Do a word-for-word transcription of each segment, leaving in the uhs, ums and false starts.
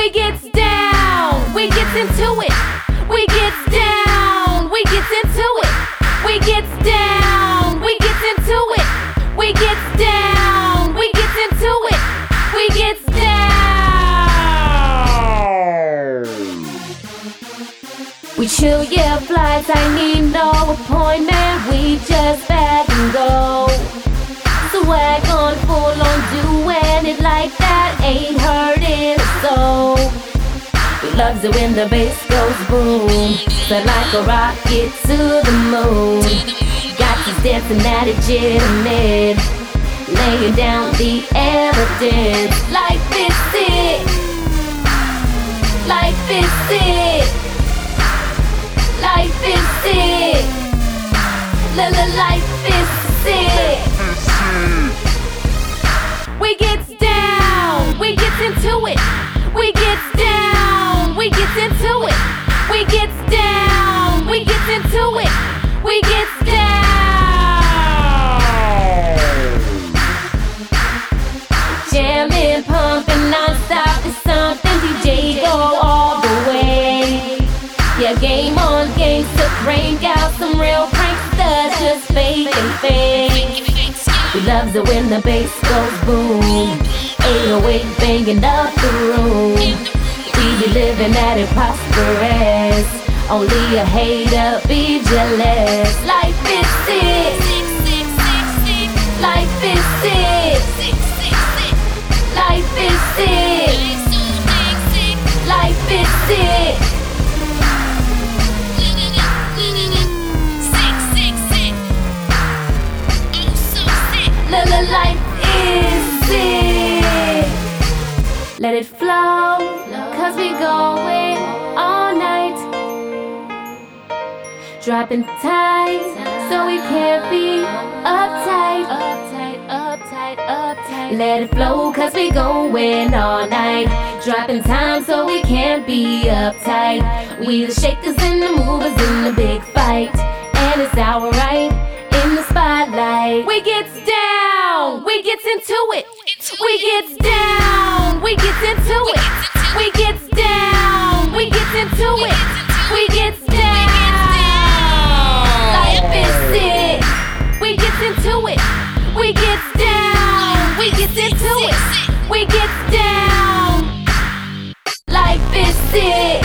We gets down, we gets into it. We gets down, we gets into it. We gets down, we gets into it. We gets down, we gets into it. We gets down. We chill, yeah, flights, I need no appointment. We just back and go. Swag on, full on, doing it like that. Ain't hurting a soul. He loves it when the bass goes boom. Sound like a rocket to the moon. Got you dancing at legitimate, laying down the evidence. Life is sick. Life is sick. Life is sick. La la, life is sick. We gets down, we gets into it. We gets down, we gets into it. We gets down, we gets into it. We gets down. Jamming, pumping, non-stop is something. D J go all the way. Yeah, game on, game to crank out some real pranksters, just fake and fake. He loves it when the bass goes boom. eight oh eight banging up the room. We be living at it prosperous. Only a hater be jealous. Life is sick. Life is sick. Life is sick. Life is sick. La la, life is sick. Let it flow, cause we going all night. Dropping tight, so we can't be uptight. Uptight, uptight, uptight. Let it flow, cause we going all night. Dropping time, so we can't be uptight. We the shakers and the movers in the big fight. And it's our right in the spotlight. We gets down, we gets into it. We gets down, we gets into it. We gets down, we gets into it. We gets down. Life is sick. We gets into it. We gets down, we gets into it. We gets down. Life is sick.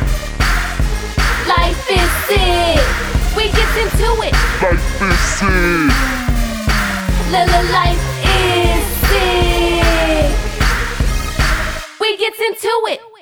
Life is sick. We gets into it. Life is sick. La la, life is sick. We gets into it.